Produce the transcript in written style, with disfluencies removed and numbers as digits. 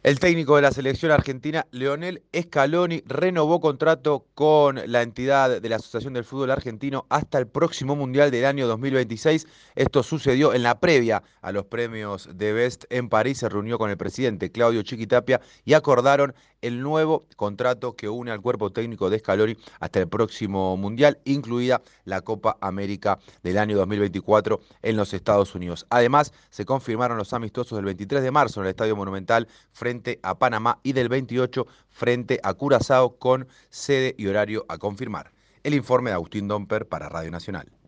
El técnico de la selección argentina, Leonel Scaloni, renovó contrato con la entidad de la Asociación del Fútbol Argentino hasta el próximo Mundial del año 2026. Esto sucedió en la previa a los premios de Best en París. Se reunió con el presidente Claudio Chiquitapia y acordaron el nuevo contrato que une al cuerpo técnico de Scaloni hasta el próximo Mundial, incluida la Copa América del año 2024 en los Estados Unidos. Además, se confirmaron los amistosos del 23 de marzo en el Estadio Monumental frente a Panamá y del 28 frente a Curazao con sede y horario a confirmar. El informe de Agustín Domper para Radio Nacional.